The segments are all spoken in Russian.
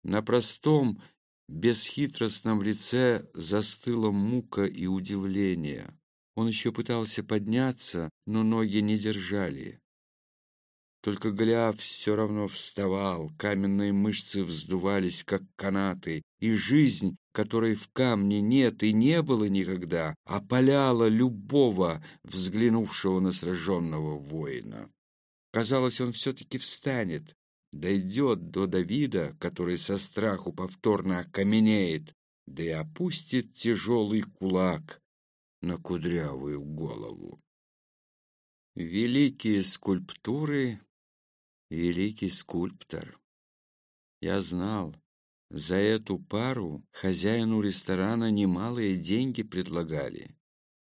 На простом, бесхитростном лице застыла мука и удивление. Он еще пытался подняться, но ноги не держали. Только Голиаф все равно вставал, каменные мышцы вздувались, как канаты, и жизнь, которой в камне нет и не было никогда, опаляла любого, взглянувшего на сраженного воина. Казалось, он все-таки встанет, дойдет до Давида, который со страху повторно окаменеет, да и опустит тяжелый кулак на кудрявую голову. Великие скульптуры, великий скульптор. Я знал, за эту пару хозяину ресторана немалые деньги предлагали.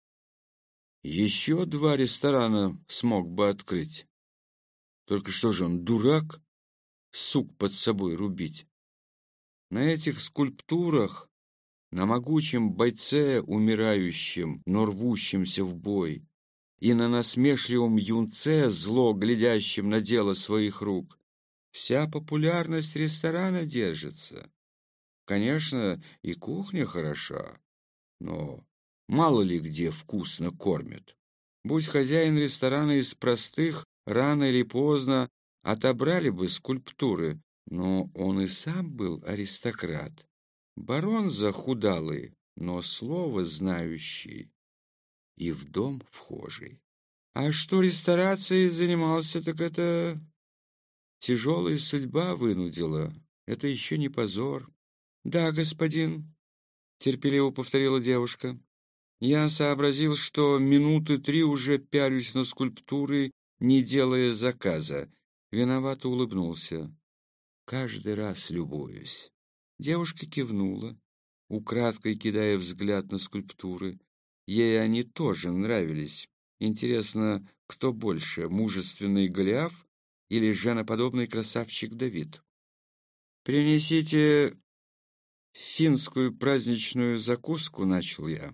Еще 2 ресторана смог бы открыть. Только что же он, дурак, сук под собой рубить? На этих скульптурах, на могучем бойце, умирающем, но рвущемся в бой, и на насмешливом юнце, зло глядящем на дело своих рук, вся популярность ресторана держится. Конечно, и кухня хороша, но мало ли где вкусно кормят. Будь хозяин ресторана из простых, рано или поздно отобрали бы скульптуры, но он и сам был аристократ. Барон захудалый, но слово знающий и в дом вхожий. А что ресторацией занимался, так это тяжелая судьба вынудила. Это еще не позор. «Да, господин», — терпеливо повторила девушка. Я сообразил, что минуты 3 уже пялюсь на скульптуры, не делая заказа. Виновато улыбнулся. Каждый раз любуюсь. Девушка кивнула, украдкой кидая взгляд на скульптуры. Ей они тоже нравились. Интересно, кто больше, мужественный Голиаф или женоподобный красавчик Давид? «Принесите финскую праздничную закуску», — начал я.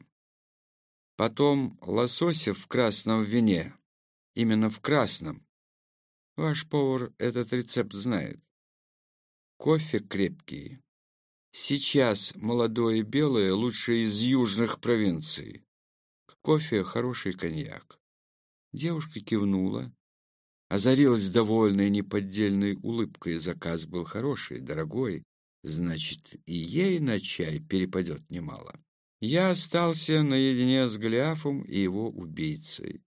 «Потом лосося в красном вине. Именно в красном. Ваш повар этот рецепт знает. Кофе крепкий. Сейчас молодое белое лучше из южных провинций. К кофе хороший коньяк». Девушка кивнула, озарилась довольной неподдельной улыбкой. Заказ был хороший, дорогой. Значит, и ей на чай перепадет немало. Я остался наедине с Голиафом и его убийцей.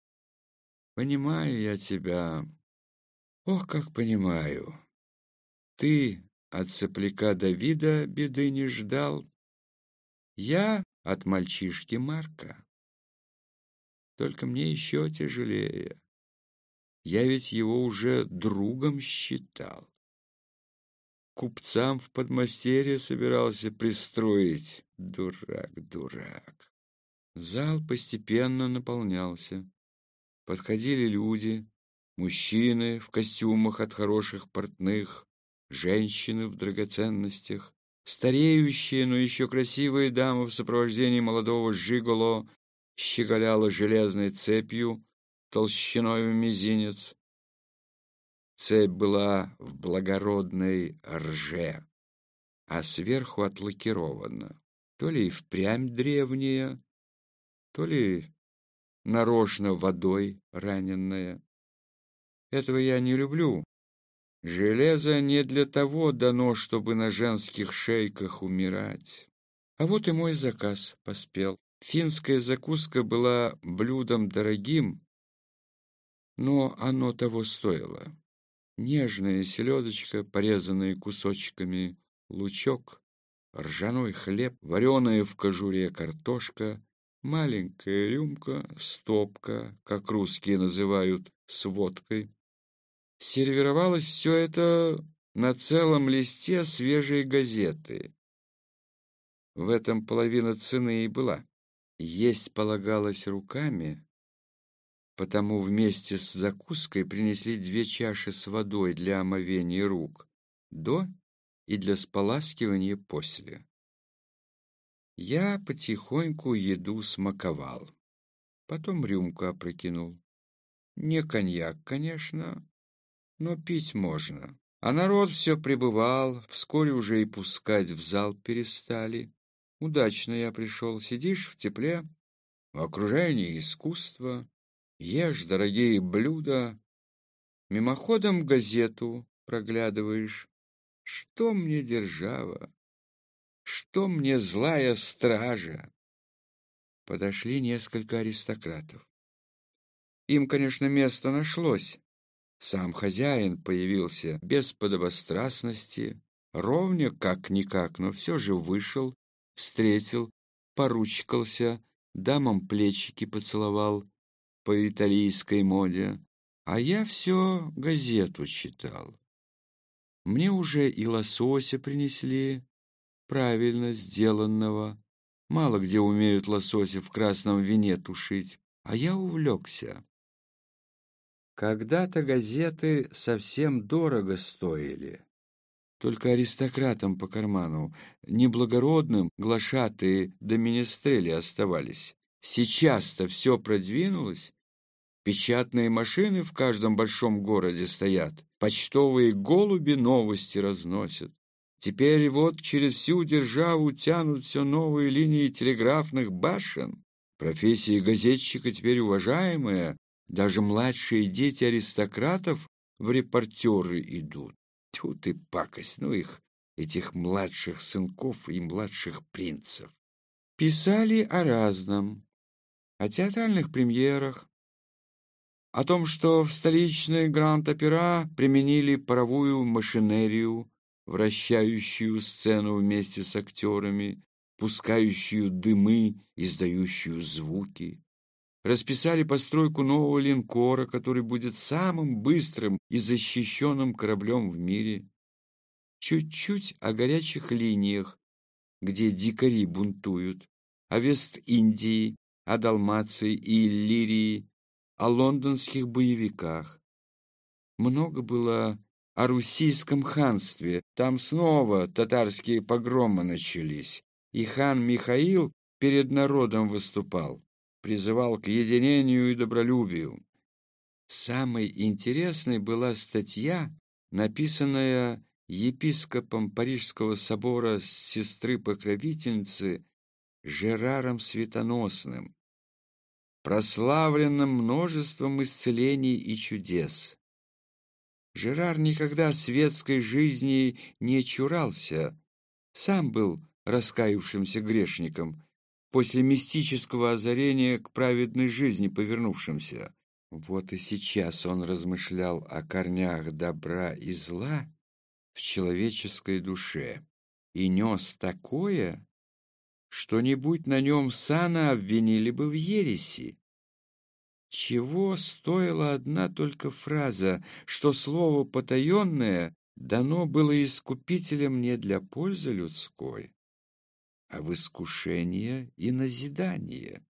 «Понимаю я тебя. Ох, как понимаю. Ты от сопляка Давида беды не ждал. Я от мальчишки Марка. Только мне еще тяжелее. Я ведь его уже другом считал. Купцам в подмастерье собирался пристроить. Дурак, дурак». Зал постепенно наполнялся. Подходили люди, мужчины в костюмах от хороших портных, женщины в драгоценностях, стареющие, но еще красивые дамы в сопровождении молодого жиголо щеголяла железной цепью толщиной в мизинец. Цепь была в благородной рже, а сверху отлакирована. То ли и впрямь древняя, то ли нарочно водой раненная. Этого я не люблю. Железо не для того дано, чтобы на женских шейках умирать. А вот и мой заказ поспел. Финская закуска была блюдом дорогим, но оно того стоило. Нежная селедочка, порезанная кусочками, лучок, ржаной хлеб, вареная в кожуре картошка, маленькая рюмка, стопка, как русские называют, с водкой. Сервировалось все это на целом листе свежей газеты. В этом половина цены и была. Есть полагалось руками, потому вместе с закуской принесли 2 чаши с водой для омовения рук до и для споласкивания после. Я потихоньку еду смаковал, потом рюмку опрокинул. Не коньяк, конечно, но пить можно. А народ все прибывал, вскоре уже и пускать в зал перестали. Удачно я пришел, сидишь в тепле, в окружении искусства, ешь дорогие блюда, мимоходом газету проглядываешь. Что мне держава, что мне злая стража? Подошли несколько аристократов. Им, конечно, место нашлось. Сам хозяин появился без подобострастности, ровня как-никак, но все же вышел, встретил, поручкался, дамам плечики поцеловал по итальянской моде, а я все газету читал. Мне уже и лосося принесли, правильно сделанного. Мало где умеют лосося в красном вине тушить, а я увлекся. Когда-то газеты совсем дорого стоили. Только аристократам по карману, неблагородным глашатые да менестрели оставались. Сейчас-то все продвинулось. Печатные машины в каждом большом городе стоят. Почтовые голуби новости разносят. Теперь вот через всю державу тянут все новые линии телеграфных башен. Профессия газетчика теперь уважаемая. Даже младшие дети аристократов в репортеры идут. Тьфу ты, пакость, ну их, этих младших сынков и младших принцев. Писали о разном, о театральных премьерах, о том, что в столичной Гранд-Опера применили паровую машинерию, вращающую сцену вместе с актерами, пускающую дымы, издающую звуки. Расписали постройку нового линкора, который будет самым быстрым и защищенным кораблем в мире. Чуть-чуть о горячих линиях, где дикари бунтуют, о Вест-Индии, о Далмации и Иллирии, о лондонских боевиках. Много было о руссийском ханстве. Там снова татарские погромы начались, и хан Михаил перед народом выступал, призывал к единению и добролюбию. Самой интересной была статья, написанная епископом Парижского собора сестры-покровительницы Жераром Светоносным, прославленным множеством исцелений и чудес. Жерар никогда светской жизни не чурался, сам был раскаявшимся грешником, после мистического озарения к праведной жизни повернувшимся. Вот и сейчас он размышлял о корнях добра и зла в человеческой душе и нес такое, что не будь на нем сана, обвинили бы в ереси. Чего стоила одна только фраза, что слово потаенное дано было искупителем не для пользы людской, а в искушение и назидание.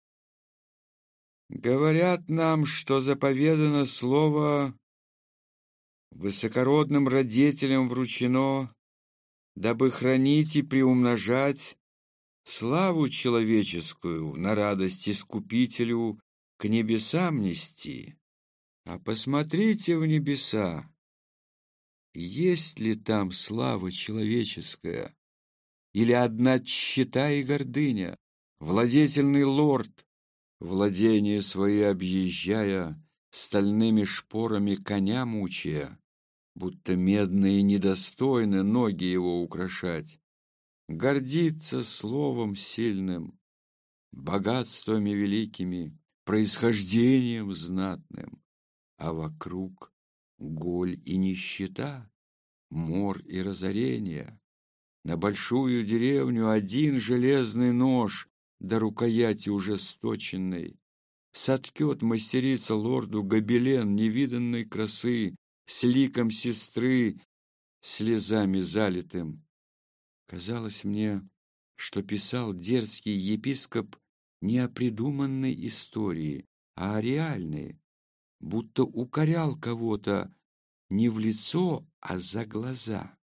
Говорят нам, что заповедано слово высокородным родителям вручено, дабы хранить и приумножать славу человеческую на радость искупителю к небесам нести. А посмотрите в небеса, есть ли там слава человеческая, или одна тщета и гордыня, владетельный лорд, владения свои объезжая, стальными шпорами коня мучая, будто медные недостойны ноги его украшать, гордится словом сильным, богатствами великими, происхождением знатным, а вокруг голь и нищета, мор и разорение. На большую деревню один железный нож до рукояти уже сточенной. Соткет мастерица лорду гобелен невиданной красы с ликом сестры, слезами залитым. Казалось мне, что писал дерзкий епископ не о придуманной истории, а о реальной, будто укорял кого-то не в лицо, а за глаза.